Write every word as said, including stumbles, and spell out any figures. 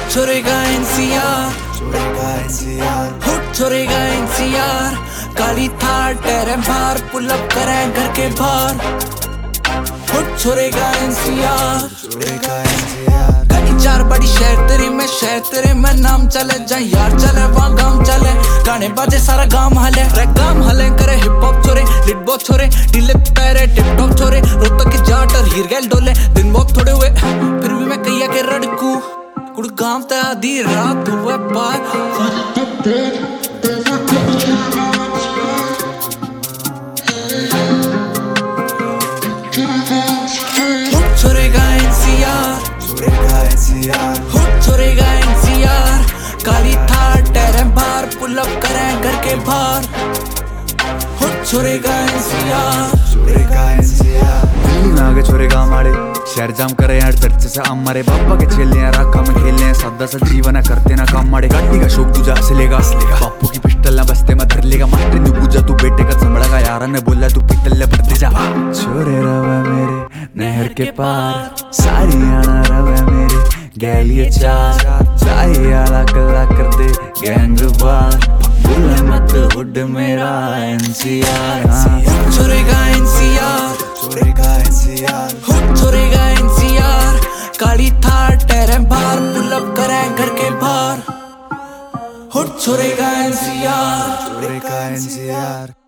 हुट छोड़ेगा एनसीआर, छोड़ेगा एनसीआर, हुट छोड़ेगा एनसीआर। काली थार टेरे बाहर पुल अप करें घर के बाहर। हुट छोड़ेगा एनसीआर, छोड़ेगा एनसीआर। कहीं चार बड़ी शहर तेरी में शहर तेरे में नाम चले, जहाँ यार चले वहाँ गांव चले। गाने बाजे सारा गांव हले, रैप गांव हले करे हिप हॉप छोरे, लिट बहुत छोरे, ढीले पैरे टिप टॉप छोरे। रोहतक की जाट और हीर गैल डोले, दिन बहुत थोड़े हुए फिर भी मैं कहिया के रड़कू। कुड़ गांव ते आधी रात हुए पार। हुट छोड़ेगा एनसीआर, छोड़ेगा एनसीआर, हुट छोड़ेगा एनसीआर। काली थार टेरे बाहर पुल अप करें घर के बाहर। हुट छोड़ेगा एनसीआर, छोड़ेगा एनसीआर। आगे छोड़ेगा हमारे शहर जाम करे यार चर्चे से हमारे बापा के छेले हैं राखा में खेलने हैं सादा सा जीवन है करते ना काम माड़े। गाड़ी का शौक तुझा असलेगा असलेगा बापू की पिस्टल ना बस्ते में धर लेगा। मास्टर ने पूछा तू बेटे का संभड़ा का यार ने बोला तू पिस्टल ले भरते जा। छोरे रवे मेरे नहर के पार, सारी आना रवे मेरे गैलिए चार। चाहे आला कला कर दे गैंग वार, बोला मत हुड मेरा एनसीआर। हुट छोड़ेगा एनसीआर, छोड़ेगा एनसीआर, हुट छोड़ेगा एनसीआर। काली थार टेरे बाहर पुल अप करें घर के बाहर। हुट छोड़ेगा एनसीआर, छोड़ेगा एनसीआर।